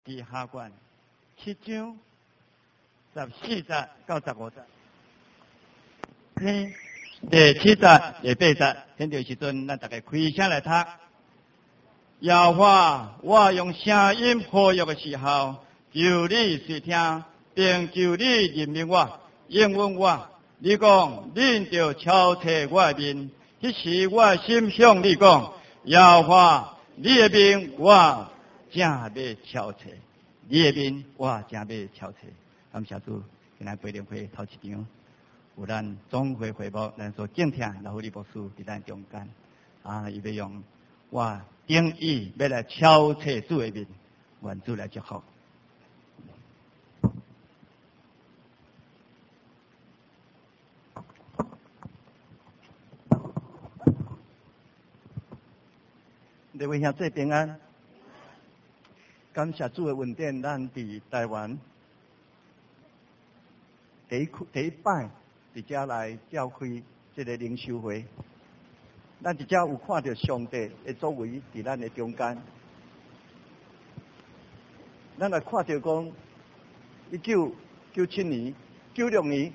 伫下卷7章14节到15节。第7节、第8节，现在时阵，咱大家开声来读。耶和华，我用声音呼吁的时候，求你垂听，并求你认明我、应允我。你讲，恁着敲彻我的面，迄时我心向你讲，耶和华，你的面我正要敲彻，你的面我正要敲彻。感谢主，今仔培灵会头一场，有咱总会会幕，咱所敬听老夫利牧师伫咱中间，伊要用我定义要来敲彻主的面，愿主来祝福。各位兄弟平安，感谢主的恩典，咱伫台湾第一摆伫遮来召开这个灵修会，咱伫遮有看到上帝的作为伫咱的中间，咱来看到讲1997年、96年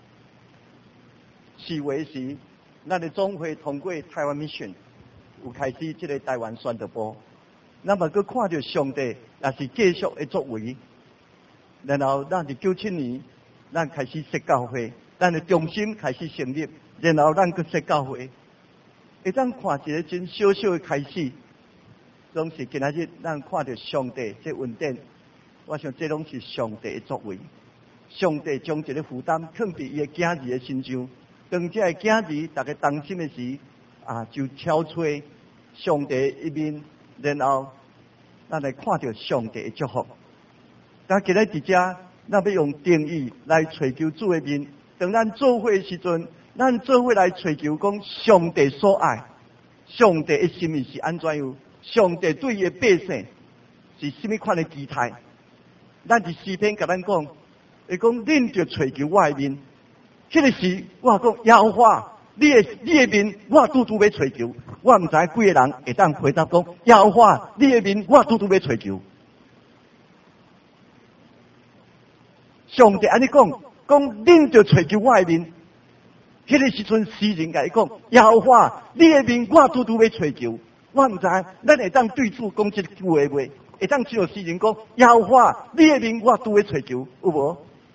4月时，咱的总会通过台湾 mission。有开始这个台湾宣道部，那么佮看到上帝也是继续的作为，然后咱伫97年，咱开始设教会，咱的中心开始成立，然后咱佮设教会，会当看一个真小小的开始，拢是今仔日咱看到上帝这恩典，我想这拢是上帝的作为，上帝将这个负担放伫伊的囝儿的身上，当这个囝儿大家担心的时。就敲吹上帝一面，然后咱来看到上帝的祝福。但今日伫遮，咱要用定义来追求主的面。当咱做伙的时阵，咱做伙来追求讲上帝所爱，上帝的心意是安怎样？上帝对伊的百姓是什么款的期待？咱伫诗篇甲咱讲，会讲恁着追求我的面。迄个时，我讲耶和华。你的面，我拄拄要追求。我唔知几个人会当回答讲，耶和华，你的面，我拄拄要追求。上帝安尼讲恁着追求我的面。迄个时阵，诗人甲伊讲，耶和华，你的面，我拄拄要追求。我唔知，咱会当对主讲这句话袂？会当像诗人讲，耶和华，你的面，我拄要追求，有无？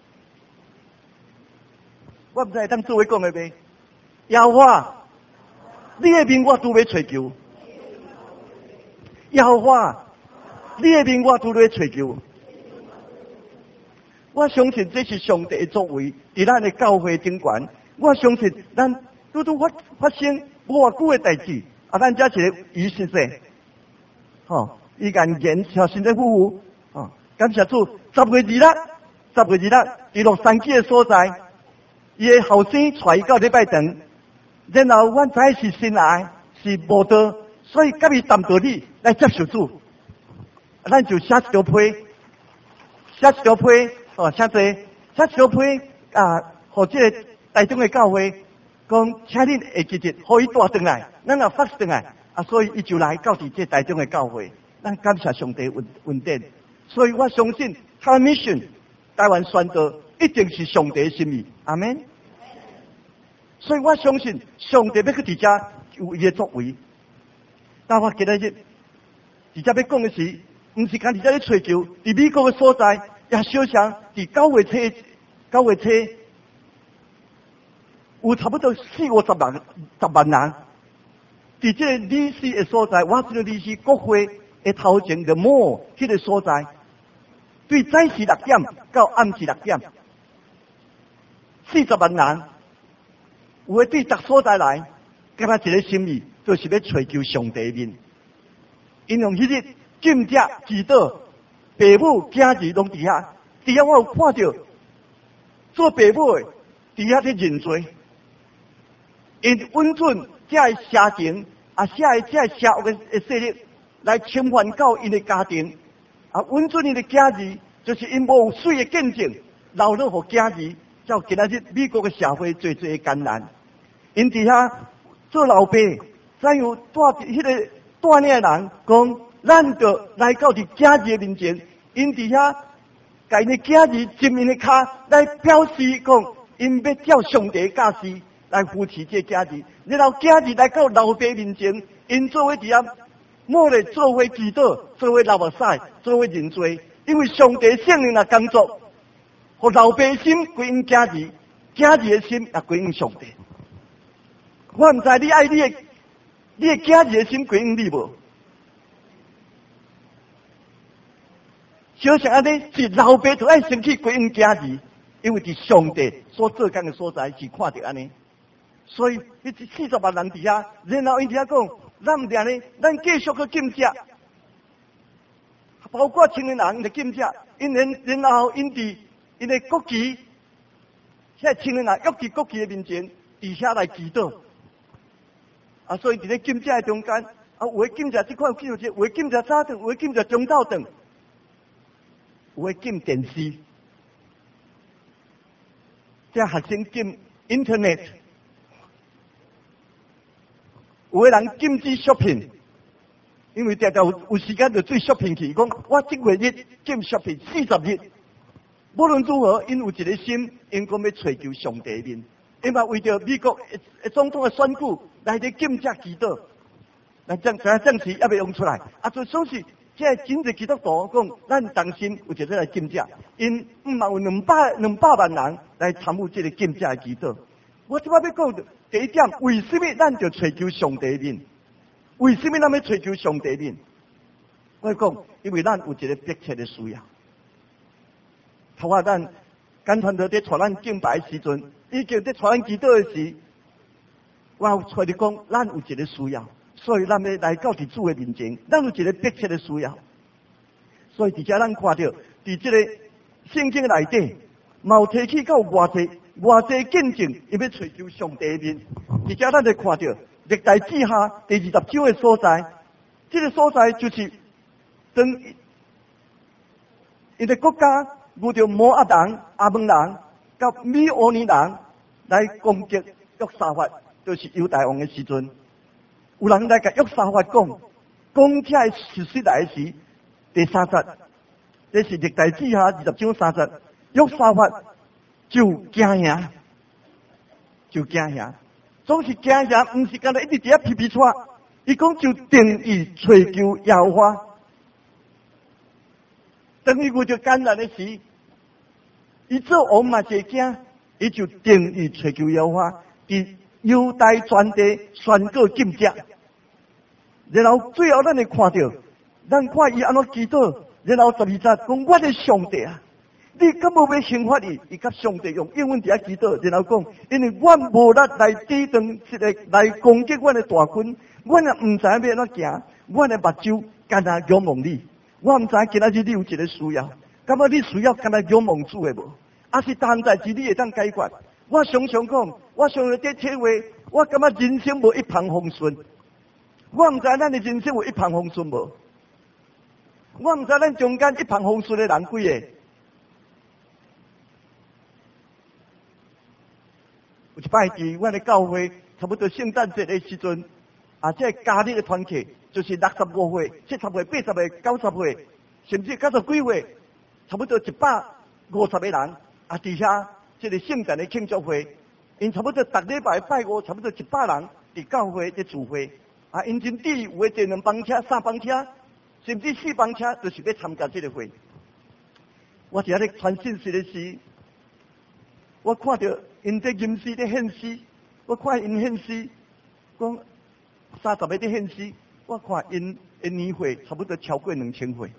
我唔知会当做伙讲的袂？耶和华，你的面我拄要追求。耶和华，你的面我拄要追求。我相信这是上帝的作为，伫咱的教会顶悬。我相信咱拄拄发生偌久的代志，咱这是于先生，伊眼言小心的夫妇，感谢主，10月2日，伫洛杉矶的所在，伊的后生带伊到礼拜堂。然后阮知是新来，是无道，所以甲伊谈道理来接受主。咱就写一条批，请坐，写一条批互这个台中的教会讲，请恁下几日互伊带转来，咱也发转来，所以伊就来到伫这台中的教会。咱感谢上帝恩典，所以我相信台湾 mission 台湾宣道一定是上帝的心意，阿们。所以我相信上帝要去伫遮有伊的作为。但我今日伫遮要讲的是，毋是讲伫遮咧追求，伫美国的所在也小像伫9月初有差不多40-50万人。伫这个理事的所在，我这个理事国会的头前的摩迄个所在，对早时6点到暗时6点，40万人。有诶对逐所在来，甲他一个心意，就是要追求上帝面。因用迄日敬者祈祷，父母囝儿拢伫遐，伫遐我有看到做父母诶伫遐咧认罪，因稳准这个社情这个社恶诶势力来侵犯到因诶家庭，稳准因诶囝儿，就是因无有水诶见证，留落互囝儿。照今仔日美国嘅社会最艰难，因伫遐做老爸，怎样带迄个带领的人讲，咱着来到伫囝儿面前， 因伫遐，家己囝儿浸因的骹来表示讲，因要照上帝教示来扶持这囝儿，然后囝儿来到老爸面前，因做伙伫遐，莫咧做伙祈祷，做伙流目屎，做伙认罪，因为上帝圣灵来工作，互老爸的心归因囝儿，囝儿的心也归因上帝。我唔知你爱你的囝儿的心归因你无？就像安尼，是老爸就爱生气归因囝儿，因为伫上帝所做工的所在是看到安尼，所以迄40万人伫遐，然后因伫遐讲，咱唔定咧，咱继续去禁食，包括青年人的禁食，然后因伫因的国旗，现在青年人约伫国旗的面前，伫遐来祈祷。啊，所以伫咧禁食的中间，啊，有的禁食即款有的禁食早顿，有的禁食中昼顿。有的禁电视，这学生禁 internet， 有的人禁止 shopping， 因为常常有时间就做 shopping 去，讲我这月日禁 shopping 40日，无论如何，因有一个心，因讲要追求上帝面，因嘛为着美国总统的选举来伫禁食祈祷，来证时也未用出来，啊，就所是。即个真侪基督徒讲，咱当心有一个来禁食，因嘛有200万人来参与这个禁食的祈祷。我即摆要讲第一点，为什么咱就追求上帝面？为什么咱要追求上帝面？我讲，因为咱有一个迫切的需要。头下咱跟团队在带咱敬拜的时阵，已经在带咱祈祷的时，我有找你讲，咱有一个需要。所以咱要来到伫主的面前，咱有一个迫切的需要。所以伫遮咱看到，伫这个圣经内底，毛提起到偌济见证，伊要追求上帝面。伫遮咱就看到历代志下第20章的所在，这个所在就是当因的国家遇到摩押人、阿门人、甲米欧尼人来攻击约沙法，就是犹大王的时阵。有人来甲约沙法讲这事实来时，第3节，这是历代志下20章3节，约沙法就惊吓，总是惊吓，唔是干那一直伫遐皮皮喘，伊讲就定义追求耶和华，等于遇到艰难的时，伊做王嘛是惊，伊就定义追求耶和华，伫犹大全地宣告禁食。然后最后咱会看到，咱看伊安怎祈祷，然后12节讲我的上帝啊，你敢无要刑罚伊？伊甲上帝用英文伫遐祈祷，然后讲，因为我无力来抵挡一个来攻击我的大军，我也唔知要安怎行，我的目睭干那仰望你，我唔知今仔日你有一个需要，感觉你需要干那仰望主的无？还是单代志你会当解决？我常常讲，我常常在体会，我感觉人生无一帆风顺。我唔知咱的人生有一帆风顺无？我唔知咱中间一帆风顺的人几个？有一摆伫阮的教会，差不多圣诞节的时阵，这家里的团契就是65岁、70岁、80岁、90岁，甚至90几岁，差不多150个人伫遐这个圣诞的庆祝会，因差不多逐礼拜拜5，差不多100人伫教会在聚会。因真底有的坐2班车、3班车，甚至4班车，就是要参加这个会。我伫遐咧传信息的时，我看到因在吟诗在献诗，我看因献诗，讲30个在献诗，我看因的年岁差不多超过2000岁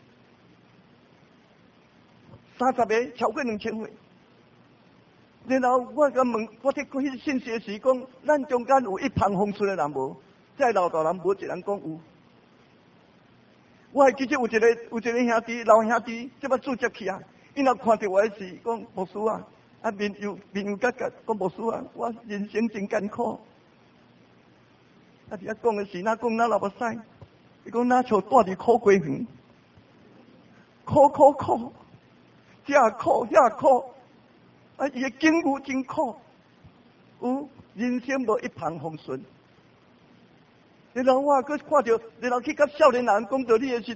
，30个超过2000岁。然后我甲问，我在看迄信息的时讲，咱中间有一帆风顺的人无？在老大人无一人讲有，我还记得有一个兄弟，老兄弟，这摆主接去啊，伊若看到我的时，讲牧师啊，面有角角，讲牧师啊，我人生真艰苦，伫遐讲的时，哪讲哪流目屎，伊讲哪像住伫苦瓜园，苦，这苦，伊的境遇真苦，有人生无一帆风顺。然后我去看到，然后去甲少年人讲道理的时阵，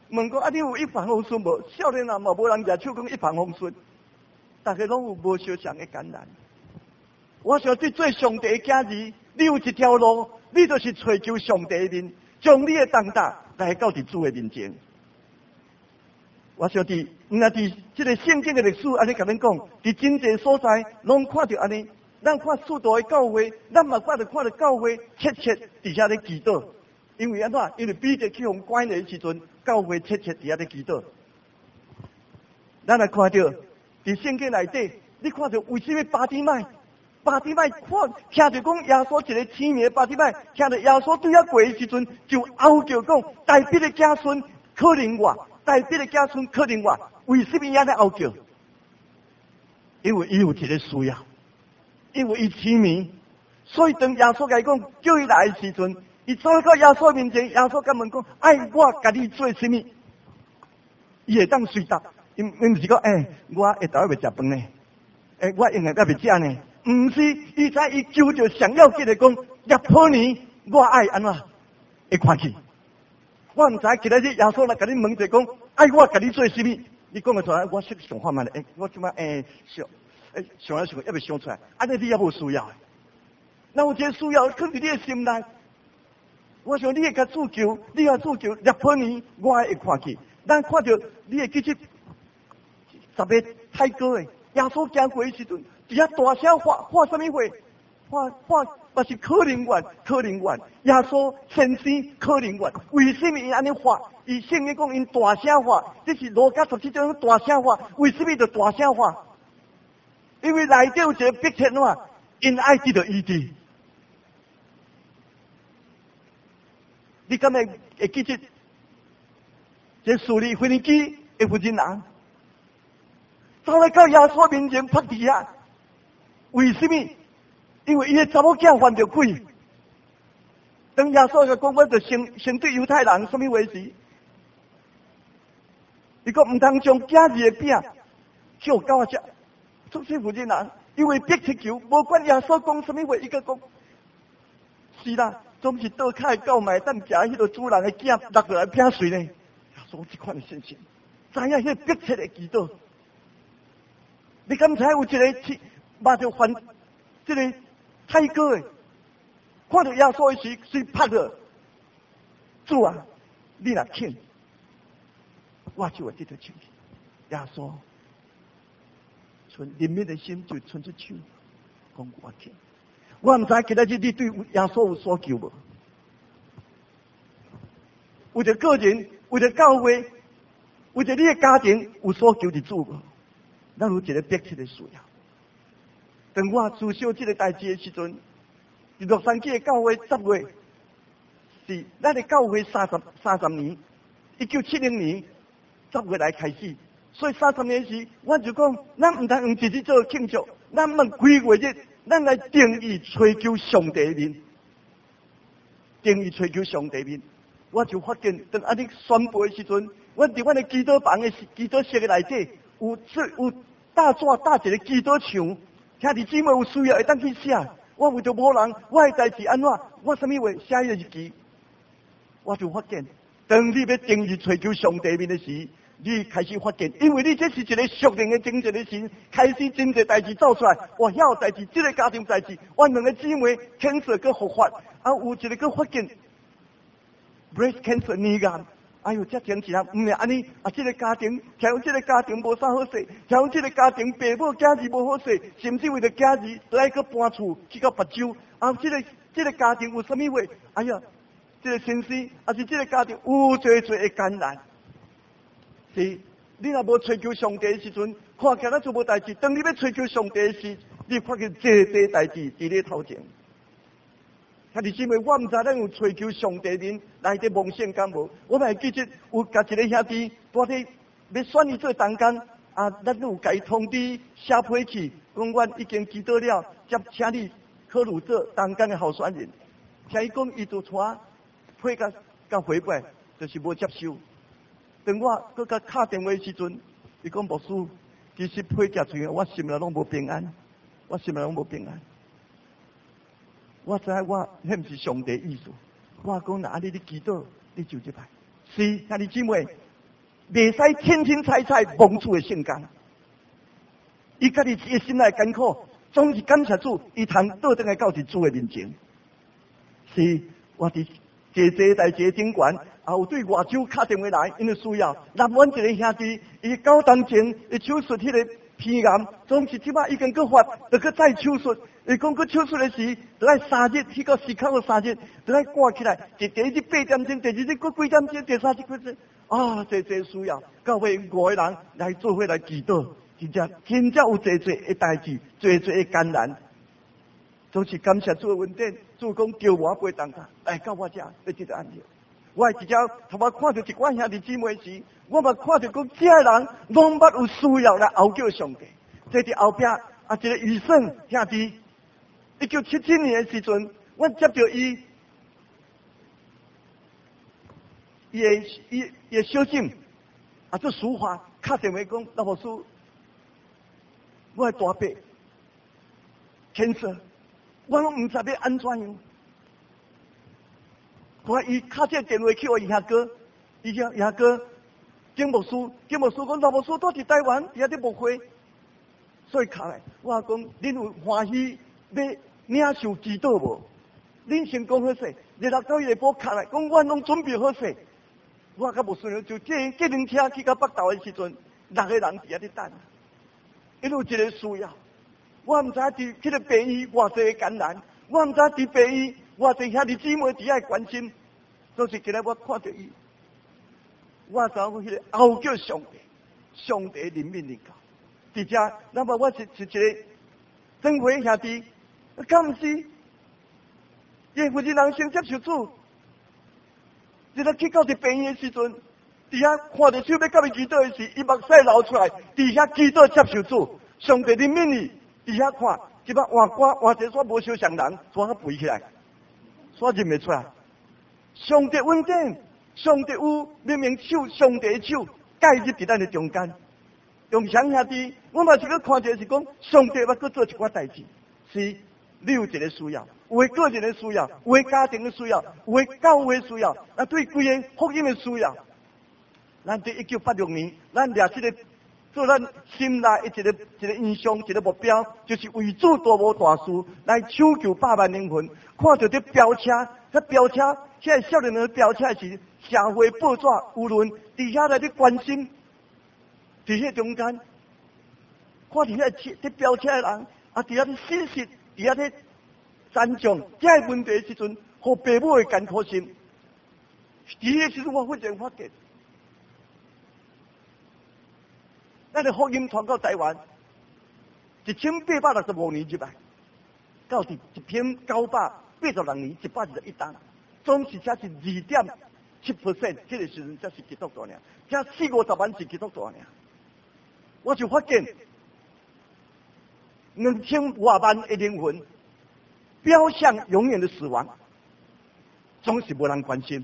问讲啊，你有一帆风顺无？少年人嘛，无人举手讲一帆风顺，大家拢有无相像的艰难。我想你做上帝的囝儿，你有一条路，你就是追求上帝的面，将你的重担来到伫主的面前。我想伫这个圣经的历史安尼甲恁讲，伫真济所在拢看到安尼。咱看许多的教会，咱嘛看到教会切伫遐咧祈祷，因为安怎？因为彼得去互关的时阵，教会切伫遐咧祈祷。咱来看到伫圣经内底，你看到为什么巴底麦看听着讲耶稣一个青年巴底麦，听着耶稣对遐过的时阵，就嗷叫讲，大卫的子孙可能我，大卫的子孙可能我，为什么遐咧嗷叫？因为伊有一个需要。因为伊痴迷，所以当耶稣甲伊讲叫伊来的时阵，伊走到耶稣面前，耶稣甲问讲：哎，我甲你做什么？伊会当随答，因毋是讲我下昼要食饭呢，我用下要食呢，毋是，伊知伊求着上要紧的讲，叶破年我爱安怎会看去？我毋知今仔日耶稣来甲你问者讲，哎，我甲你做什么？你讲个出来，我想想看嘛咧，我即摆想来想去，还未想出来，安尼你也无需要。那有一个需要放伫你的心内，我想你会甲主求，你甲主求，叶破年我会看去。咱看到你会记起10个太哥的耶稣行过的时阵，伫遐大声喊什么话？喊嘛是可能愿，耶稣先生可能愿。为什么伊安尼喊？伊圣经讲因大声喊，这是路加17章大声喊。为什么就大声喊？因为内底有一个迫切话，因爱得到医治。你敢会记起这属灵腓尼基的妇人人，走来到耶稣面前趴地下，为什么？因为伊的查某囝犯着鬼。当耶稣甲讲，我就先对犹太人什么回事？伊讲毋通将假日的饼叫狗仔食。做这妇人人，因为迫切求，无管耶稣讲什么话，伊个讲是啦，总是倒开狗买等食迄个主人的囝落落来拼水呢。耶稣这款的信心，知影迄个迫切的祈祷。你敢知有一个嘛就犯这个太哥的，看到耶稣的时，随拍着主啊，你若肯，我就会得到清气。耶稣。存怜悯的心就存出手，讲我听。我唔知今仔日你对耶稣有所求无？为着个人，为着教会，为着你的家庭有所求的主无？咱有一个迫切的需要。当我思想这个代志的时阵，洛杉矶的教会10月是咱的教会30年，1970年10月来开始。所以30年时，我就讲，咱唔通用日子做庆祝，咱问几月日，咱来定义追求上帝面，定义追求上帝面。我就发现，当安尼宣布的时阵，我伫阮的祈祷房的祈祷室的内底，有大纸搭一个祈祷墙，兄弟姊妹有需要会当去写。我为着无人，我的代志安怎？我什么话写迄个日期？我就发现，当你要定义追求上帝面的时，你开始发现，因为你这是一个属灵的真正的心，开始真侪代志走出来。我遐代志，这个家庭代志，我两个姊妹 cancer 佮复发，有一个佮发现 breast cancer 乳癌。哎呦，这真是啊！唔是安尼这个家庭，像这个家庭无啥好势，像这个家庭爸母囝儿无好势，甚至为了囝儿来个搬厝去到别州。这个家庭有什么话？哎呀，这个先生，是这个家庭有最的艰难。是，你若无追求上帝的时阵，看起来做无代志。当你要追求上帝的时，你发现这代志伫你头前。兄弟姊妹，我唔知咱有追求上帝面来伫梦想敢无？我咪记得有甲一个兄弟，我伫要选伊做同工，咱有甲伊通知写批去，讲阮已经祈祷了，接请你考虑做同工的候选人。听伊讲，伊就带批甲回报，就是无接受。当我搁甲敲电话的时阵，伊讲牧师，其实批寄出去，我心内拢无平安，我心内拢无平安。我知我迄毋是上帝意思，我讲那你祈祷，你就这排。是，兄弟姊妹， 袂使清清彩彩蒙主的圣工。伊家己一心来艰苦，总是感谢主，伊通倒转来到主的面前。是我伫坐在这顶悬，也有对外州打电话来，因为需要。南阮一个兄弟，伊9当前，伊手术迄个鼻癌，总是即摆已经搁发，就搁再手术。伊讲搁手术的时，就要3日，去到时刻个3日，就要挂起来。第一日8点钟，第二日搁几点钟，第三日几点？啊，这需要，教会5个人来做伙来祈祷，真正有这的代志，这的艰难。都是感谢主的恩典，主讲叫我陪同他来到我这，要这个安尼。我直接头我看到一寡兄弟姊妹时，我嘛看到讲这人拢捌有需要来求叫上帝。这伫后壁一个医生兄弟，1977年的时阵，我接到伊的小信，做书法，打电话讲老牧师，我的大伯天色。我拢唔知要安怎样，看伊敲这电话去我伊兄哥，伊兄哥金牧师讲老牧师都伫台湾，伫遐伫牧会，所以敲来，我讲恁有欢喜要领受祈祷无？恁先讲好势，日落到下晡敲来，讲我拢准备好势，我甲牧师娘就这计程车去到北投的时阵，6个人伫遐伫等，因有一个需要。我唔知伫迄个病院偌济艰难，我唔知伫病院偌济兄弟姊妹伫遐关心，就是今日我看到伊，我知影迄个后叫上帝怜悯你教。伫遮，那么我是一个真会兄弟，敢毋是？伊负责人先接受主，日日去到伫病院的时阵，伫遐看到手要甲伊祈祷的时，伊目屎流出来，伫遐祈祷接受主，上帝怜悯你。伫遐看，即摆换歌换一煞无相像人，怎个背起来？煞认袂出来。上帝恩典，上帝有明明手，上帝的手介入伫咱的中间。用兄兄弟，我嘛是去看到是讲，上帝要去做一寡代志，是你有一个需要，有个个人的需要，有个家庭的需要，有个教会的需要，对规个福音的需要。咱伫1986年，咱掠这个。做咱心内一个印象，一个目标，就是为主大无大事，来抢救100万灵魂。看到这飙车，现在少年人飙车时，社会报纸舆论伫遐来咧关心，伫遐中间，看伫遐咧飙车的人，伫遐咧信息，伫遐咧赞奖，这个问题的时阵，互父母的艰苦心。伫迄时阵，我忽然发觉。咱的福音传到台湾，1865年入来，到伫1982年121单，总是才是2.7%，这个时阵才是基督徒尔，才40-50万是基督徒尔。我就发现2000多万的灵魂，标向永远的死亡，总是无人关心。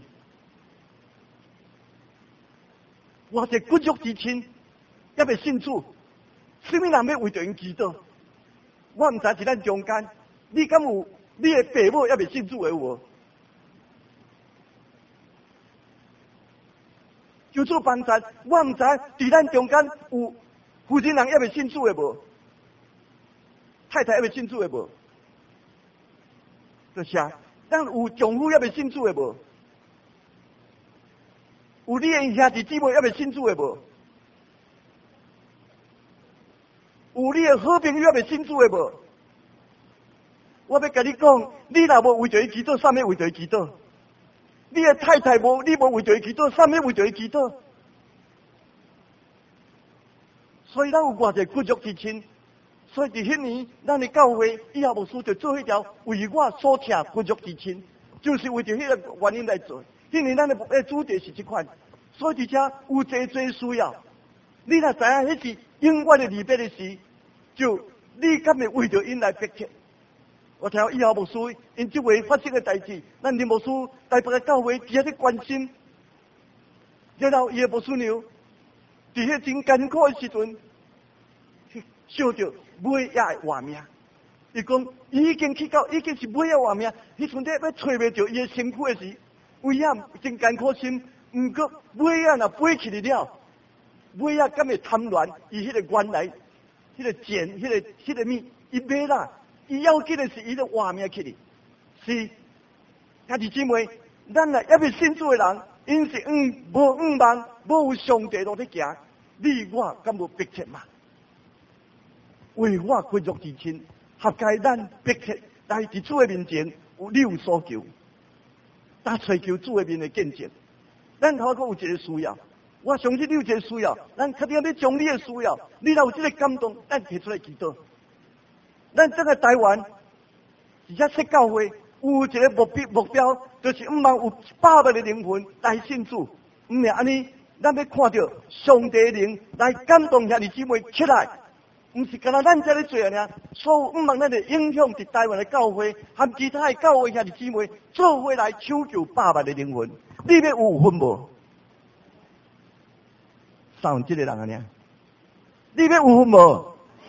我是骨肉之亲。也未信主，什么人要为着因祈祷？我唔知是咱中间，你敢有你的父母也未信主的有无？求主帮助，我唔知伫咱中间有负责人也未信主的无？太太也未信主的无？就是啊，咱有丈夫也未信主的无？有你的兄弟姊妹也未信主的无？有你的好朋友也未信主的无？我要甲你讲，你若无为着伊祈祷，啥物为着伊祈祷？你的太太无，你无为着伊祈祷，啥物为着伊祈祷？所以咱有偌济骨肉之亲，所以伫迄年，咱的教会以后牧师就做迄条为我所请骨肉之亲，就是为着迄个原因来做。迄年咱的主题是这款，所以伫遮有济需要。你若知影迄是永远的离别的时，就你敢会为着因来迫切？我听以后牧师因即回发生的代志，咱的牧师台北的教会伫遐咧关心，然后伊的牧师娘伫遐真艰苦的时阵，想着尾也会活命。伊讲伊已经去到，已经是尾也活命，迄阵咧要找袂着伊的身躯的时，危险真艰苦心，毋过尾也若飞起来了， 尾啊，敢会贪婪，伊迄个原来迄个钱，迄个物，伊买啦，伊要紧的是伊的活命去哩。是，兄弟姊妹，咱啊，还未信主的人，因是无望，无有上帝路在行，你我敢无迫切嘛？为我归属之亲，合该咱迫切来伫主的面前你有所求，但追求主的面的见证。咱头壳有一个需要，我相信你有一个需要，咱确定要将你的需要，你若有这个感动，咱提出来祈祷。咱这个台湾，而且说教会有一个目标，就是希望有100万的灵魂来信主，唔係安尼，咱要看到上帝的灵来感动兄弟姊妹起来。唔是干那咱这里做啊，所有唔望咱的影响伫台湾的教会，和其他的教会兄弟姊妹做伙来抢救100万的灵魂，你要有分无？3分之一人啊，你要有分无？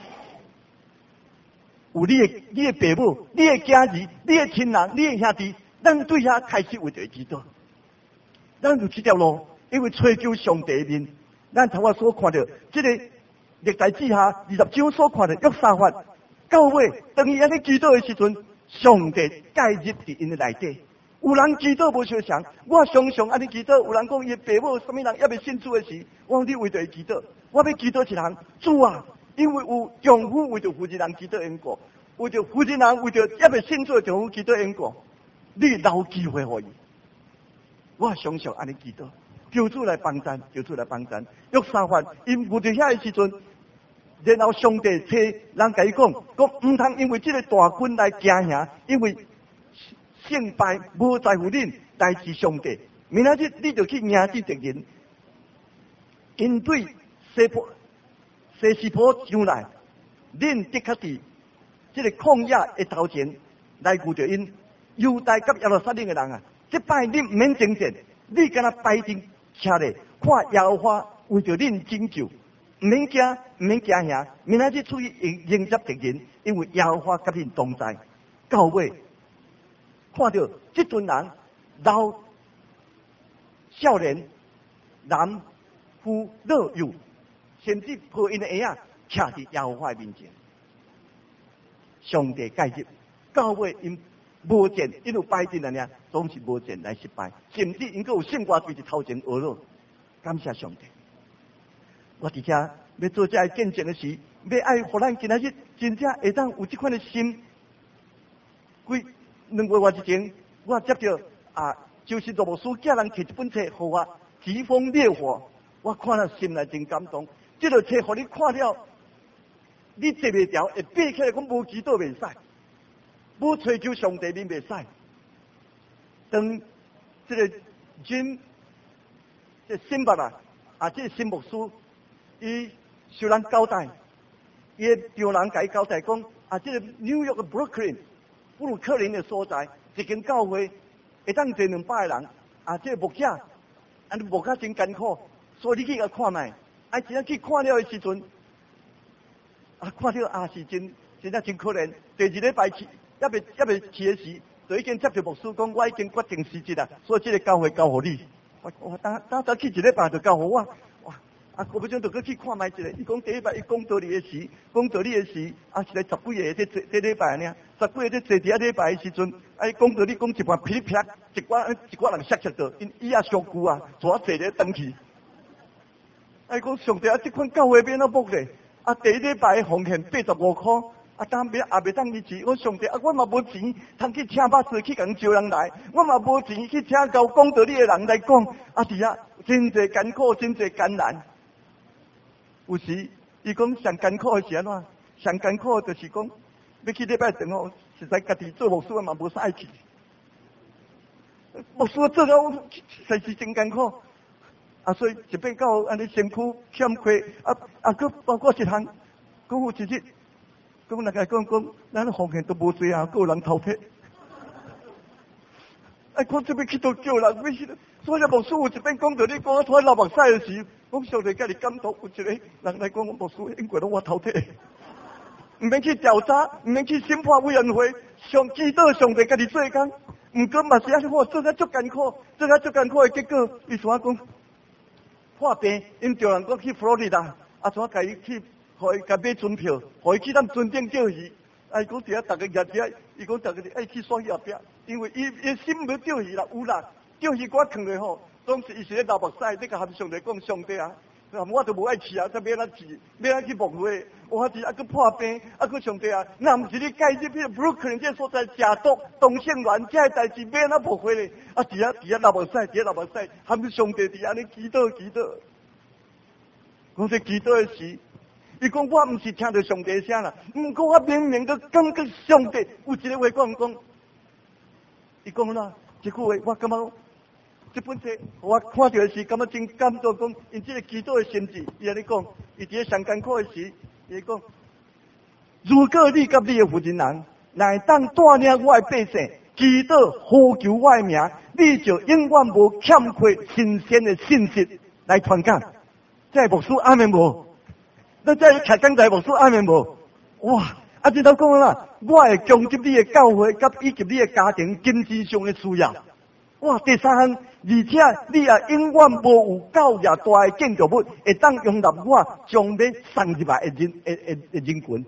有你的父母、你的家人、你的亲人、你的兄弟，咱对遐开始为着祈祷。咱有这条路，因为追求上帝面，咱头先所看到这个。历代志下20章所看的约沙法教会，当伊安尼祈祷的时阵，上帝介入伫因的内底。有人祈祷无相像，我常常安尼祈祷。有人讲伊父母什么人也未信主的时，我讲你为着祈祷，我要祈祷一人主啊，因为有丈夫为着夫人祈祷因果，为着夫人为着也未信主的丈夫祈祷因果，你留机会给伊。我常常安尼祈祷，求主来帮咱，求主来帮咱。约沙法因遇着遐的时阵。然后上帝找人甲伊讲，唔通因为这个大军来惊吓，因为胜败无在乎恁，来自上帝。明仔日你就去赢这敌人，因对西斯坡上来，恁的确伫这个旷野的头前来遇着因。犹大甲耶路撒冷的人啊，这摆恁唔免争战，你敢若摆阵徛咧，看耶和华为着恁拯救。唔免惊，唔免惊吓，明仔日出去迎接敌人，因为耶和华甲恁同在。到尾看到这群人老少年、男妇老幼，甚至抱因的儿仔徛伫耶和华面前，上帝介入。到尾因无战，因有摆阵啊，总是无战来失败，甚至因阁有胜过对伫头前学了。感谢上帝。我伫遮要做这见证的时，要爱互咱今仔日真正会当有这款的心。几2个月之前，我接到就是罗牧师叫人摕一本册互我，疾风烈火，我看了心内真感动。这个册互你看了，你坐袂牢，会爬起来讲无祈祷袂使，无追求上帝面袂使。当这个军，这新伯这个新牧师。伊受人交代，伊有人甲伊交代讲，这个New York Brooklyn 布鲁克林的所在，一间教会会当坐200个人，这个牧者，牧者真艰苦，所以你去甲看卖，真正去看了的时阵，看到是真正真可怜。第2礼拜去，也未去的时，就已经接到牧师讲，我已经决定辞职啦，所以这个教会交互你。我当去1礼拜就交互我。我不想就去看卖一个。伊讲第1摆伊讲道理的时，是来10几个这礼拜呢，10几个在坐伫礼拜的时阵，伊讲道理讲一半噼里啪啦，一寡人摔到，因伊上久坐坐咧登去。讲上帝这款教会变哪木咧？第1礼拜奉献85块，当别也未当离钱。我上帝我嘛无钱，通去请巴士去共招人来，我嘛无钱去请教讲道理的人来讲。伫遐真侪艰苦，真侪艰难。有时，伊讲上艰苦的是安怎？上艰苦就是讲，要去礼拜堂哦，实在家己做牧师嘛无啥爱去。牧师做了，实是真艰苦。所以一边到安尼身躯欠缺，佫包括一项，讲有一日，讲人家讲，咱奉献都无济啊，佫有人偷摕。看这边去到叫人，所以牧师有一边讲到你讲啊，拖流目屎的时。讲上帝甲你感动，有一个人来讲，牧师应该拢我偷摕，唔免去调查，唔免去审判委员会，上祈祷上帝甲你做工，唔过嘛是安尼，我做甲足艰苦，的结果，伊说我讲， 破病，因着人讲去佛罗里达，怎甲伊去，互伊甲买船票，互伊去咱船顶钓鱼。伊讲伫遐逐个日子，伊讲逐个爱去耍遐壁，因为伊心要钓鱼啦，有啦，钓鱼我囥咧吼，总是伊是咧流目屎，你甲含上帝讲上帝啊，我都无爱去啊，才要咱去，要咱去牧会，我伫还佫破病，佫上帝啊，若毋是你介入迄个 Brooklyn 这所在食毒同性恋这代志，要咱牧会咧，伫遐流目屎，伫遐流目屎，含上帝伫安尼祈祷，讲这祈祷的时。伊讲我毋是听到上帝声啦，毋过我明明都感觉上帝有一个话讲，伊讲啦，一句话我感觉这本册我看到的是感觉真感动，讲因这个基督的心智，伊安尼讲，伊伫咧上艰苦的时，伊讲，如果你甲你的负责人乃当带领我的百姓，基督呼求我的名，你就永远无欠缺新鲜的信息来传讲。这牧师阿门无？咱在开讲台牧师阿门无？哇！这头讲啦，我会供给你的教会，甲以及你的家庭经济上的需要。哇！第三项，而且你也永远无有够大的建筑物，会当容纳我将要送入来的人群。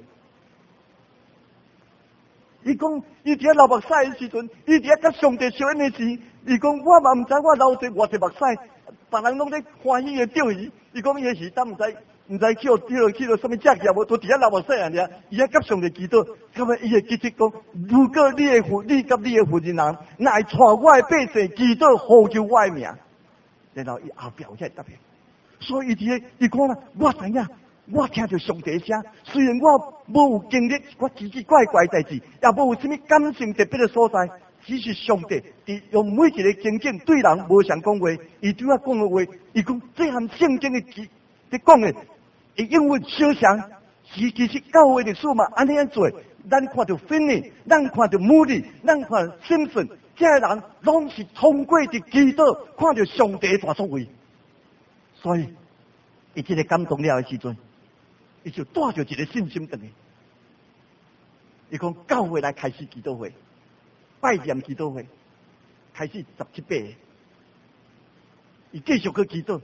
伊讲，伊伫遐流目屎的时阵，伊伫遐甲上帝相应的时，伊讲我嘛毋知我流者偌济目屎，别人拢咧欢喜的钓鱼。伊讲伊是当毋知去到什么只业无，都伫遐流目屎啊！伊遐甲上帝祈祷，咁啊，伊会记得讲，如果你甲你的负责人，乃带我的百姓祈祷呼求我的名，然后伊后壁有才答应。所以伊伫遐，伊讲啦，我知影。我听到上帝声，虽然我无有经历我奇奇怪怪的代志，也无有什么感性特别的所在，只是上帝伫用每一个情景对人无相讲话，伊对我讲的话，伊讲这项圣经的在讲的，会因为相像，其实教会历史嘛，安尼样做，咱看到 Finney， 咱看到 Moody， 咱看 Simpson， 这些人拢是通过伫基督看到上帝大作为，所以伊这个感动了的时阵。伊就带着一个信心回来。伊讲教会来开始祈祷会，拜念祈祷会，开始17、8个。伊继续去祈祷。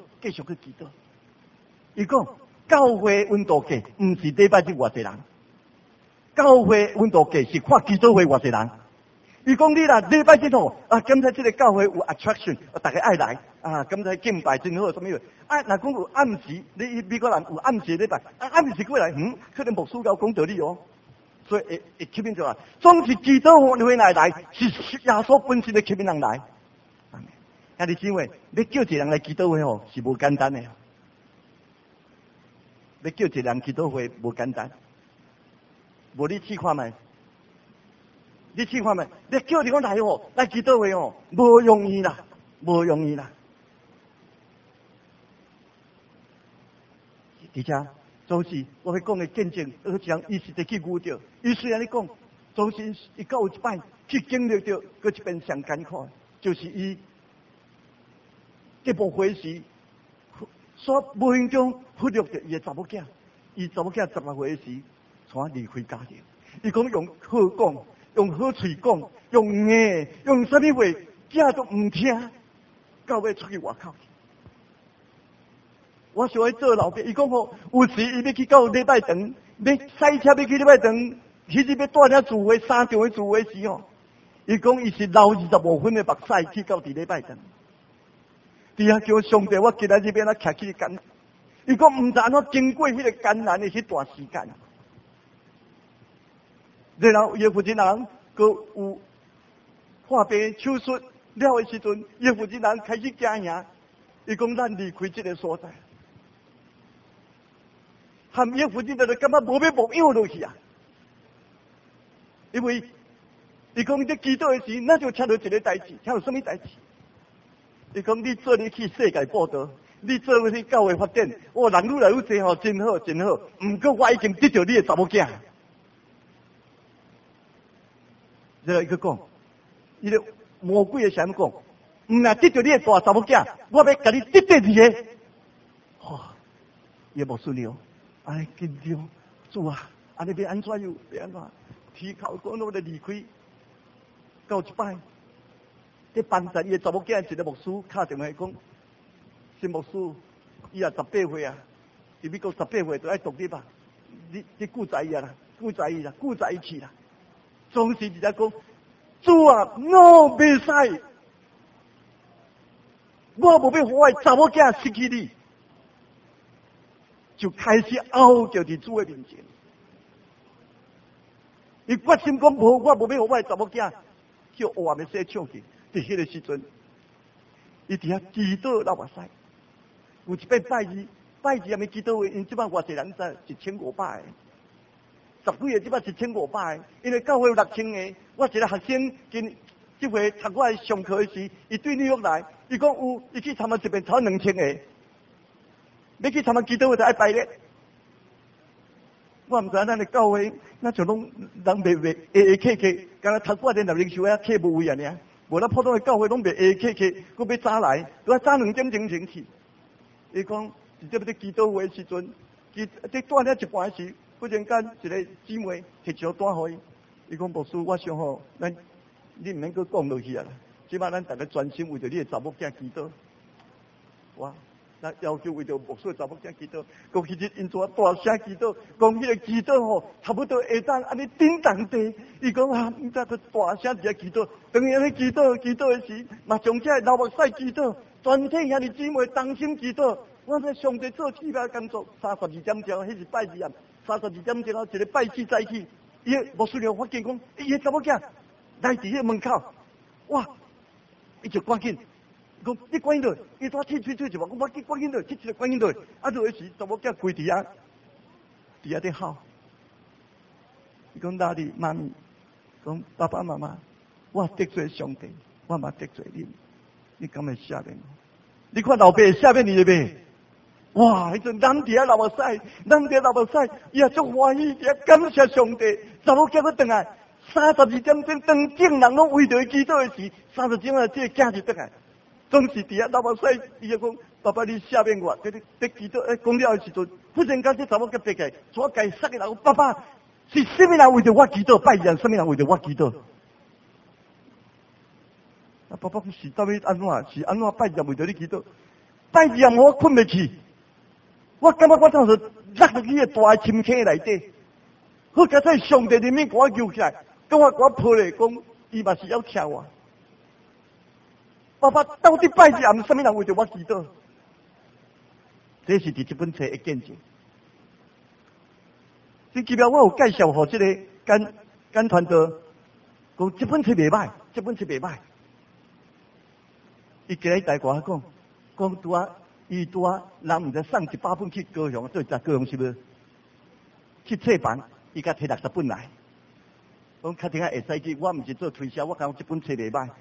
伊讲教会温度计毋是礼拜日偌济人，教会温度计是看祈祷会偌济人。伊讲你啦，礼拜日吼刚才这个教会有 attraction， 大家爱来刚才敬拜真好，什么样？若讲有暗时，你美国人有暗时礼拜，暗时过来，可能牧师教讲道理哦，所以会吸引着啊。总是基督会来，是耶稣本身的吸引人来。兄弟姊妹，要叫一个人来基督会吼，是无简单的。要叫一个人基督会无简单，无你试看觅。你试看觅，你叫你讲来哦，来基督会哦，无容易啦。而且，总是我要讲的见证，好像伊是得去遇到。伊虽然你讲，总是伊到有一摆去经历到，搁一边上艰苦，就是伊这部会时，所无形中忽略着伊的查某囝，伊查某囝16岁时，带离开家庭。伊讲用好讲，用好嘴讲，用硬，用什么话，囝都唔听，到尾出去外口去。我想要做老爸，伊讲吼，有时伊要去到礼拜堂，要赛车要去礼拜堂，迄日要带领聚会3场的聚会时吼，伊讲伊是流25分的目屎去到伫礼拜堂。伫遐叫上帝，我今仔日要哪徛起艰难？伊讲毋知安怎经过迄个艰难的迄段时间，然后伊负责人佮有破病手术了的时阵，伊负责人开始惊吓，伊讲咱离开这个所在。含伊负责人就感觉无要牧养落去啊，因为伊讲在祈祷的时，咱就听到一个代志，听到什么代志？伊讲你做你去世界报道，你做要去教会发展，人愈来愈济吼，真好真好。毋过我已经得到你的查某囝。然后伊去讲，伊个魔鬼的想讲，毋若得到你的大查某囝，我要甲你得第2个。伊无顺利哦。紧张，主啊，安尼要安怎样？要安怎？提口讲我就离开，到一摆，这班长伊的查某囝一个牧师敲电话讲，新牧师， 伊也18岁啊，伫美国18岁都爱独立啊，你顾在伊啊啦，顾在伊啦，顾在一起啦。总是直接讲，主啊，我袂使，我无要互我的查某囝失去你，就开始嗷叫伫主的面前。伊决心讲无，我无要互我的查某囝叫黑暗的洗抢去。伫迄个时阵，伊伫遐祈祷流目屎。有一摆拜二还没祈祷会，因即摆偌济人知1500个，10几个即摆1500个，因为教会有6000个。我一个学生即回读我的上课的时，伊对纽约来，伊讲有，伊去参加一遍超2000个，要去参加祈祷会就爱拜咧。我毋知咱的教会，咱就拢人袂客客，敢若读我连灵修啊客无位啊尔，无咱普通的教会拢袂客客，佫要早来，都要早2点钟前去。伊讲，直接要伫祈祷会的时阵，伫等了一半时，忽然间一个姊妹摕烧单互伊，伊讲牧师，我想吼，你毋免阁讲落去啊啦，即摆咱大家专心为着你的查某囝祈祷。哇！咱要求为着牧师查某囝祈祷，讲其实因做大声祈祷，讲迄个祈祷吼，差不多下当安尼叮当地。伊讲啊，毋知佢大声伫遐祈祷，当然咧祈祷的时，嘛从这流目屎祈祷。全体遐尼姊妹同心祈祷，我说上帝做起码工作32点钟，迄是拜日啊，32点钟后一个拜四早起，伊牧师娘发现讲，伊个查某囝来伫迄门口，哇，伊就赶紧，讲你赶紧落，伊拄踢一把，我赶紧落，踢一个赶紧落，啊落的时查某囝跪伫遐在哭，伊讲哪里妈咪，讲爸爸妈妈，我得罪上帝，我嘛得罪你。你敢会下面？你看老爸下面你了没？哇！迄阵人伫遐流目屎，伊也足欢喜，伫遐感谢上帝。查某囝要转来，32点钟，当正人拢为着伊祈祷的时，30点啊，这个囝就转来，总是伫遐流目屎。伊就讲：爸爸，你下面我，在祈祷，讲了的时阵，忽然间这查某囝爬起来，抓家杀个人，爸爸是什么人为着我祈祷？拜人什么人为着我祈祷？啊！爸爸是到底安怎？是安怎拜日为着你祈祷？拜日我困袂去，我感觉我当时落入去个大深坑内底。好佳在上帝里面把我救起来，跟我抱咧，讲伊嘛是要听我。爸爸到底拜日什么人为着我祈祷？这是伫这本册的见证。真奇妙，我有介绍给这个跟团队，讲这本册袂歹，这本册袂歹。伊今日台我讲拄啊，伊拄啊，人毋知送100本去高雄，做高雄是不是？去册房，伊甲摕60本来。讲确定会使去，我毋是做推销，我讲这本册袂歹。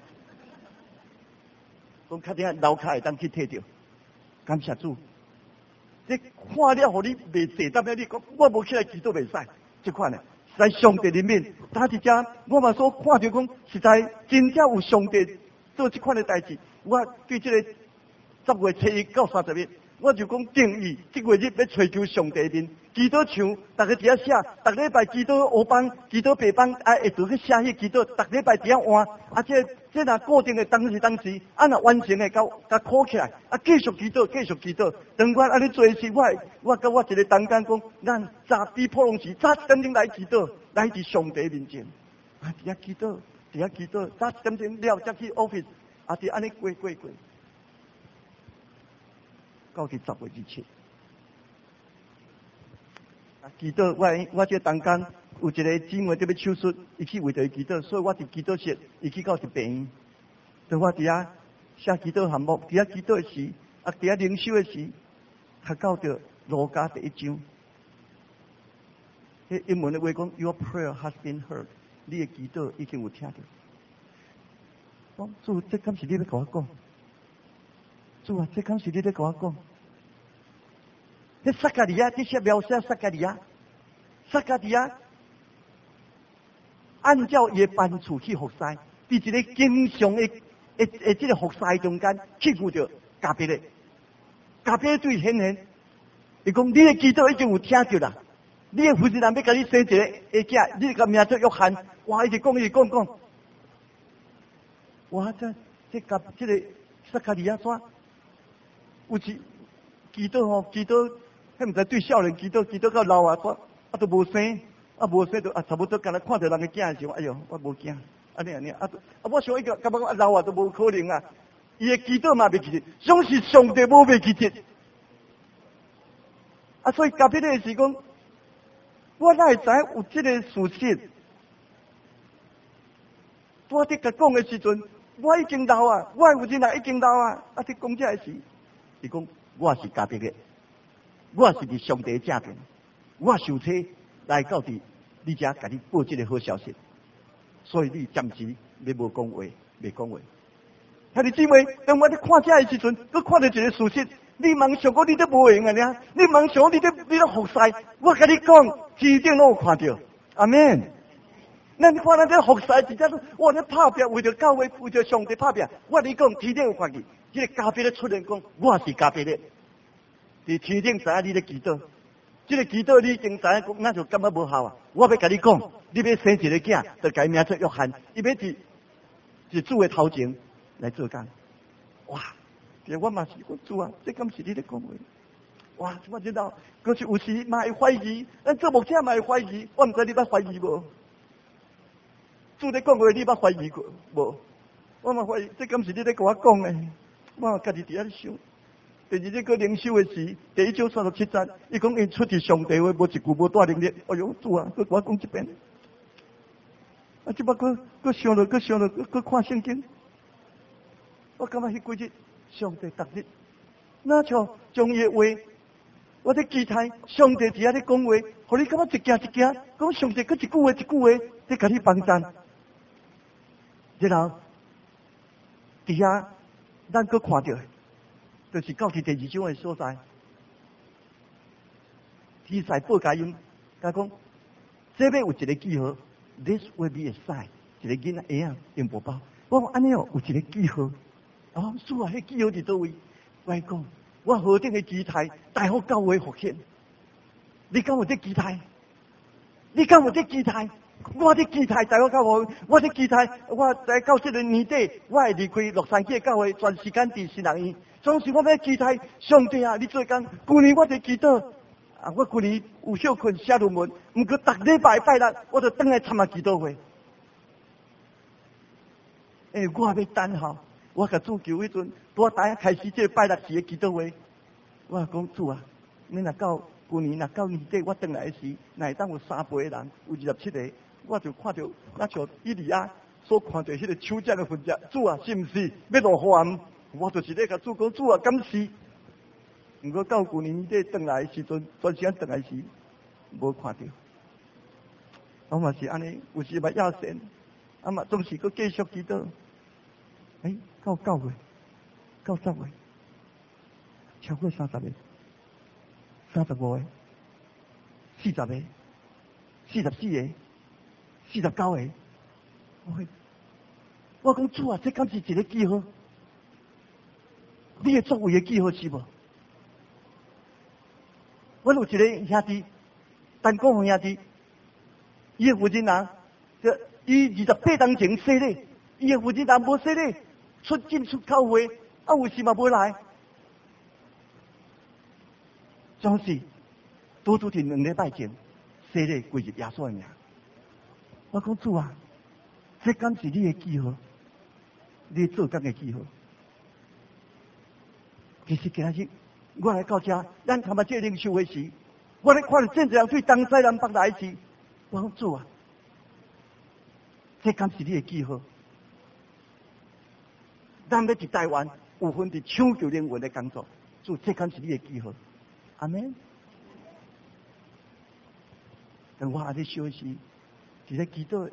讲确定楼骹会当去摕着，感谢主。这看了，互你袂坐，当然你讲我无起来祈祷袂使，这款的在上帝里面，他伫遮，我嘛所看着讲，实在真正有上帝做这款的代志。我对这个10月7日到30日，我就讲定义这月日要追求上帝面，祈祷墙，大家伫遐写，逐礼拜祈祷黑板，祈祷白板，下昼去写迄祈祷，逐礼拜伫遐换，这若固定的当时，若完成的甲考起来，继续祈祷。当我安尼做时，我甲我一个同工讲，咱早比普通时早1点钟来祈祷，来伫上帝面前，伫遐祈祷，早1点钟了才去 office。就安尼过，到去10月7日，祈祷我这同工有一个姊妹在要手术，伊去为着伊祈祷，所以我伫祈祷室，伊去到一病院，等我伫遐写祈祷项目，伫遐祈祷的时，伫遐灵修的时，读到着路加第1章，迄英文的话讲 ，Your prayer has been heard， 你的祈祷已经有听到。主，这敢是你要跟我讲？主啊，这敢是你在跟我讲？这撒迦利亚，这些描写撒迦利亚，按照伊的班次去服侍，伫一个经常的这个服侍中间，去遇着加别的，最显然，伊讲你的祈祷已经有听着啦，你的负责人要甲你生一个囝，你个名叫约翰，哇，一直讲。哇！这个撒迦利亚怎？有祈祷吼，祈祷，迄毋知对少年祈祷到老都无生，无生就差不多，敢若看到人个囝的时候，哎哟，我无囝，安尼，我想伊个感觉老都无可能啊，伊的祈祷嘛袂记得，总是上帝无袂记得。所以甲彼个是讲，我哪会知有这个事实？我伫甲讲的时阵，我已经老啊，我的父亲已经老啊，伫讲这个事，伊讲我是甲彼个，我是伫上帝正边，我受车来到伫你遮，甲你报这个好消息，所以你暂时你无讲话，袂讲话。兄弟姊妹，当我伫看这个时阵，佮看到一个事实。你梦想讲你都无用啊！你梦想你都服侍，我甲你讲，天顶拢有看到，阿免。咱看咱这服侍，直接我咧拍拼，为着教会，为着上帝拍拼。我你讲天顶有看见，这个嘉宾咧出现讲，我是嘉宾咧，伫天顶知影你咧祈祷，这个祈祷你已经知影讲，那就感觉无效啊！我要甲你讲，你要生一个囝，就改名做约翰，伊要是主的头前来做工，哇！我嘛是讲主啊，这敢是你咧讲话？哇！我知道，可是有时嘛会怀疑，咱做牧者嘛会怀疑，我唔知你捌怀疑无？主咧讲话，你捌怀疑过无？我嘛怀疑，这敢是你咧跟我讲的？我家己伫遐咧想。第二日个灵修的时，第1章37节，伊讲因出自上帝话，无一句无带灵力。哎呦，主啊，佮我讲一遍。即摆佮想了，佮看圣经。我感觉迄几日。上帝逐日，那像将伊的话，我伫期待上帝伫遐咧讲话，互你感觉一件一件，讲上帝佮一句话一句话伫甲你帮赞。然后伫遐，咱佮看到，就是到第2章的所在，天使报佳音，甲讲，这边有一个记号 ，This will be a sign， 一个囡仔婴仔用宝宝，我讲安尼哦，有一个记号。主啊，迄记号伫倒位？我讲，我何等的期待，大好教会复兴。你敢有这期待？你敢有这期待？我伫期待大好教会，我伫期待，我在到这个年底，我会离开洛杉矶的教会，全时间伫新人院。总是我要期待上帝啊！你做工，去年我伫祈祷，我去年有休困写论文，毋过逐礼拜拜六，我就转来参加祈祷会。我要等候。我甲主求迄阵，拄啊开始这个拜六时的祈祷会，我讲主啊，你若到去年若到年底我转来的时，若会当有3倍的人，有27个，我就看到那像伊利亚所看到迄个手掌的分只，主啊，是毋是要落雨？我就是咧甲主讲，主啊，敢是？毋过到去年年底转来的时阵，专时间转来时，无看到。我嘛是安尼，有时嘛亚神，嘛总是佮继续祈祷。到9月，到10月，超过30个、35个、40个、44个、49个。我讲主啊，这敢是一个记号？你的作为的记号是无？我有一个兄弟，陈国宏兄弟，伊的父亲人，伊28当前洗礼，伊的父亲人无洗礼。出进出口会，有时嘛无来，总是拄伫2礼拜前，洗礼归入耶稣的名。我讲主啊，这敢是你的记号，你做工的记号。其实今日我来到这，咱参加这灵修的时，我咧看到真侪人对东西南北来时，我讲主啊，这敢是你的记号？咱要伫台湾有份伫抢救灵魂的工作，主，这敢是你的记号？阿门。等我还在休息，伫咧祈祷，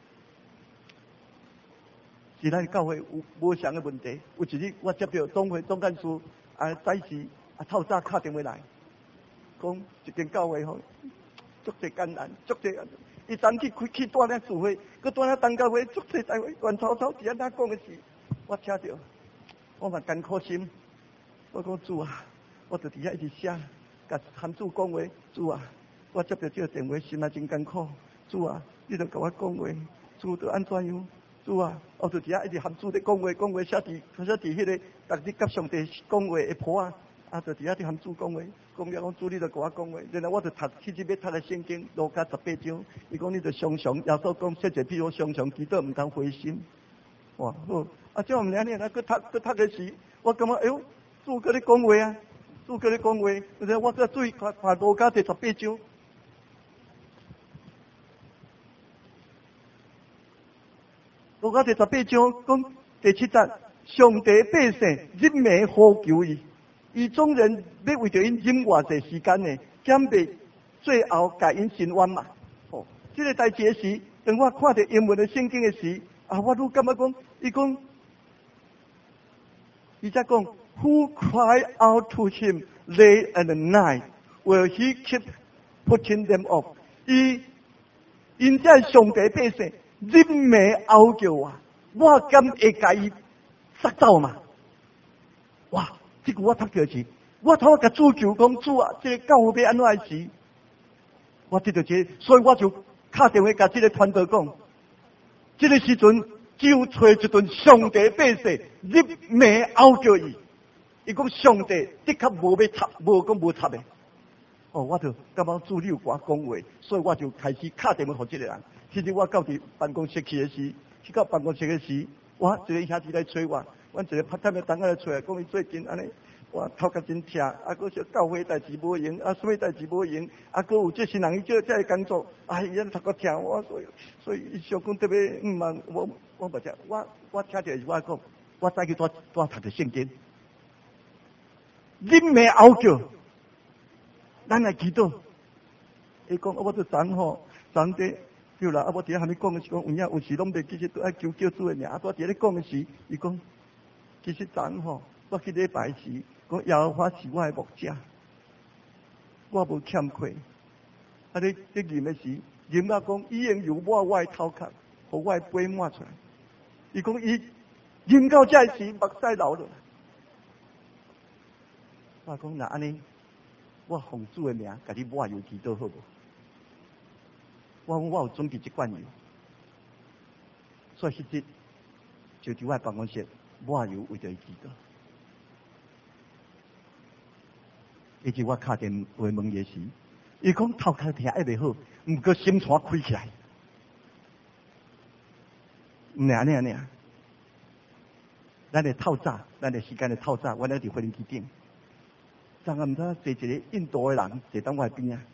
是咱教会有无相的问题。有一日我接到总会总干事早时透早敲电话来，讲一间教会吼，足侪艰难，足侪。伊昨去带咱聚会，佮带咱东教会，足侪大会乱吵吵，伫咱讲的事。我听到，我嘛艰苦心。我讲主啊，我就伫遐一直写，甲函主讲话。主啊，我接到这个电话，心也真艰苦。主啊，你著甲我讲话，主著安怎样？主啊，我就伫遐一直函主咧讲话，写伫迄个逐日甲上帝讲话的簿就伫遐伫含主讲话，讲了讲主你就甲我讲话，然后我就去这边读个圣经，路加18章，伊讲你就常常，耶稣讲说者，比如常常祈祷，唔通灰心。哇，好，这唔了呢，佢读个时，我感觉哎呦，主跟你讲话啊，主跟你讲话，然后我再注意看路加第18章。路加第18章讲第7节，上帝百姓日夜呼求伊，伊众人要为着因忍偌济时间呢，减备最后甲因伸冤嘛。哦，这个代志的时，当我看到英文的圣经的时，我愈感觉讲，伊才讲 ，Who cry out to him day and night, will he keep putting them off？ 因在上帝百姓。日夜哀叫我敢会甲伊杀走嘛？哇！这句我读到是，我头甲主求讲主啊，这个教会要安怎时，我得到这个，所以我就打电话甲这个传道讲，这个时阵只有找一顿上帝百姓日夜哀叫伊，伊讲上帝的确无要插，无讲无插的。我就感觉主你有我讲话，所以我就开始打电话给这个人。其实我到伫办公室去的时，去到办公室的时，我一个兄弟来找我，阮一个拍摊的同学来找，讲伊最近安尼，我头壳真痛，佫说教会代志无用，什么代志无用，佫有这新人伊叫这工作，伊头壳痛，所以伊想讲特别忙，我目只，我听着我讲，我再去多读着圣经，日夜哀叫，咱来祈祷。伊讲我做昨吼，昨地。对啦，我伫遐和你讲的是讲，有时拢袂记得都爱求主的名。我伫咧讲的时，伊讲，其实昨吼，我去礼拜时，讲耶和华是我的牧者，我无欠亏。你念的时，念到讲，伊用油抹我的头壳，互我的杯抹出来。伊讲伊念到这时，目屎流落。我讲那安尼，我奉主的名，甲你抹油祈祷好无？我有准备一罐油，所以迄日就伫我办公室抹油为着伊祈祷。以及我敲电话问伊时，伊讲头壳疼还袂好，毋过心窗开起来，唔安尼。咱的透早，咱的时间的透早，我咧伫飞机顶，昨暗早坐一个印度的人坐当我边啊。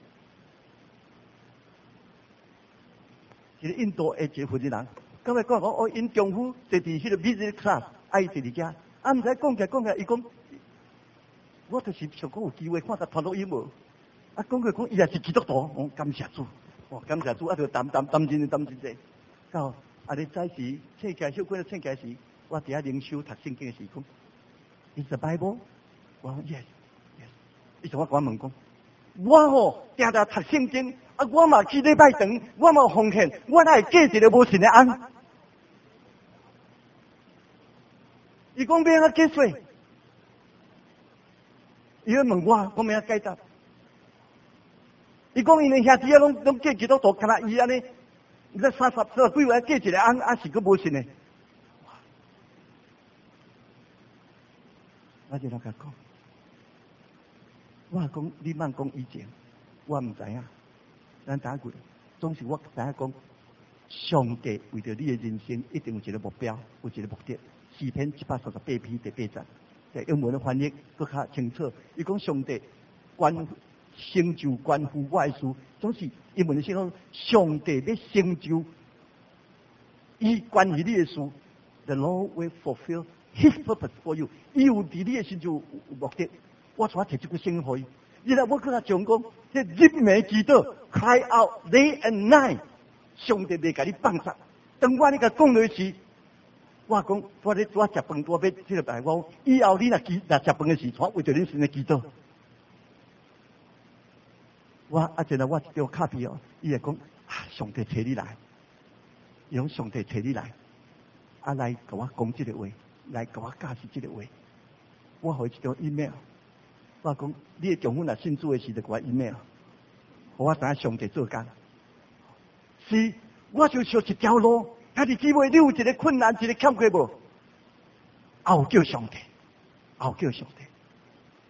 一个印度的一个负责人，刚才讲因丈夫坐伫迄个 business class， 伊坐伫遮，毋知讲起来，伊讲，我就是想讲有机会看他传录音无，讲伊也是基督徒，感谢主，感谢主，就担真济，到你早时请起来，小鬼请起来时，我伫遐灵修读圣经的时讲 ，Is the Bible？ 我讲 Yes， 伊就我问讲，我定读圣经。我嘛去礼拜堂，我嘛奉献，我哪会嫁一个无信的翁？伊讲要安怎结税？伊要问我要安怎解答？伊讲因的兄弟拢嫁基督徒，干那伊安尼，这30几位嫁一个翁，是个无信的。我就甲讲，我讲你莫讲以前，我唔知影。咱打过，总是我知影讲，上帝为着你的人生一定有一个目标，有一个目的。诗篇138篇第8节，在英文的翻译更较清楚。伊讲上帝成就关乎我的事，总是英文的说讲，上帝要成就伊关于你的事 ，The Lord will fulfill His purpose for you。伊有伫你的身上有目的，我所摕这句圣经给伊。然后我跟他讲讲，这日夜祈祷 ，cry out day and night， 上帝袂甲你放下。当我你甲讲落时，我讲我咧做食饭，我要这个白我以后你若食饭的时，我为着恁神的祈祷。现在我一张卡片伊会讲上帝找你来，伊讲上帝找你来，来甲我讲这个话，来甲我教示这个话，我回一张 email。我讲，你的丈夫若信主的时，就给我 email， 互我知影上帝做工。是，我就想一条路，他的姊妹，你有一个困难，一个欠缺无？叫上帝，叫上帝。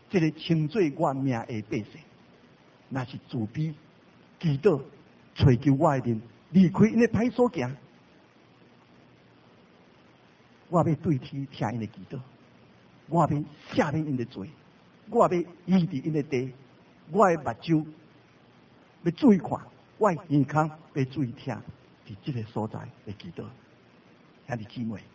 这个称作我名的百姓，那是自卑、祈祷、追求我的人，离开因的歹所行。我要对天听因的祈祷，我要赦免因的罪，我要医治因的地，我的目睭要注意看，我的耳孔要注意听，伫这个所在的祈祷。兄弟姊妹，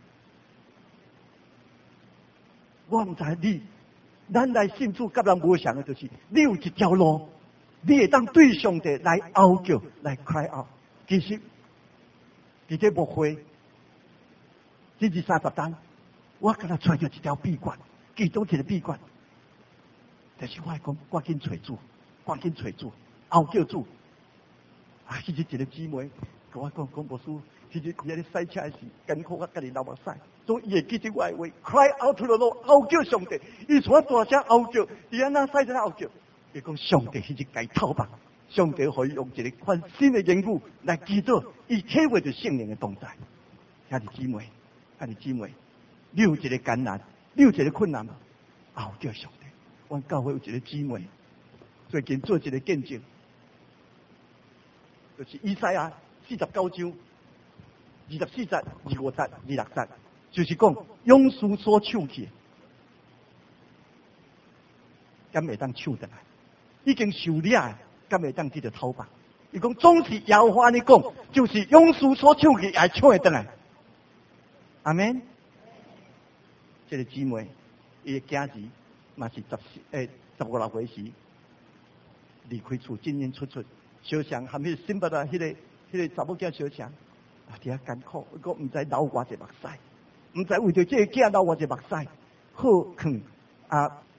我唔知咱来信主甲人无相的，就是你有一条路，你会当对上帝来哀叫，来 cry out。其实，伫这牧会，这30单，我敢若找到一条秘诀，其中一个秘诀，就是我讲，赶紧找主，赶紧找主，哀叫主。啊，其实一个姊妹跟我讲牧师，其实伊咧赛车的时，艰苦我家己流目屎，所以伊会记住我的话 ，cry out to the Lord，哀叫上帝。伊从大声哀叫，伊安那赛车哀叫，伊讲上帝迄日该讨吧，上帝可以用一个款新的言语来祈祷，伊体会着圣灵的同在。兄弟姊妹，兄弟姊妹，你有一个艰难，你有一个困难，哀叫上帝。阮教会有一个姊妹，最近做一个见证。就是以赛亚49章24节、25节、26节，就是讲勇士所抢去，敢会当抢得来？已经受掠，敢会当记得讨吧？伊讲总是耶和华你讲，就是勇士所抢去，也抢会得来。阿门。这个姊妹，伊的囝儿嘛是15、16岁时离开厝，今年出。小强含迄新北啊，迄个查某囝小强，啊，伫遐艰苦，伊讲毋知流偌济目屎，毋知为着这个囝流偌济目屎，好劝啊，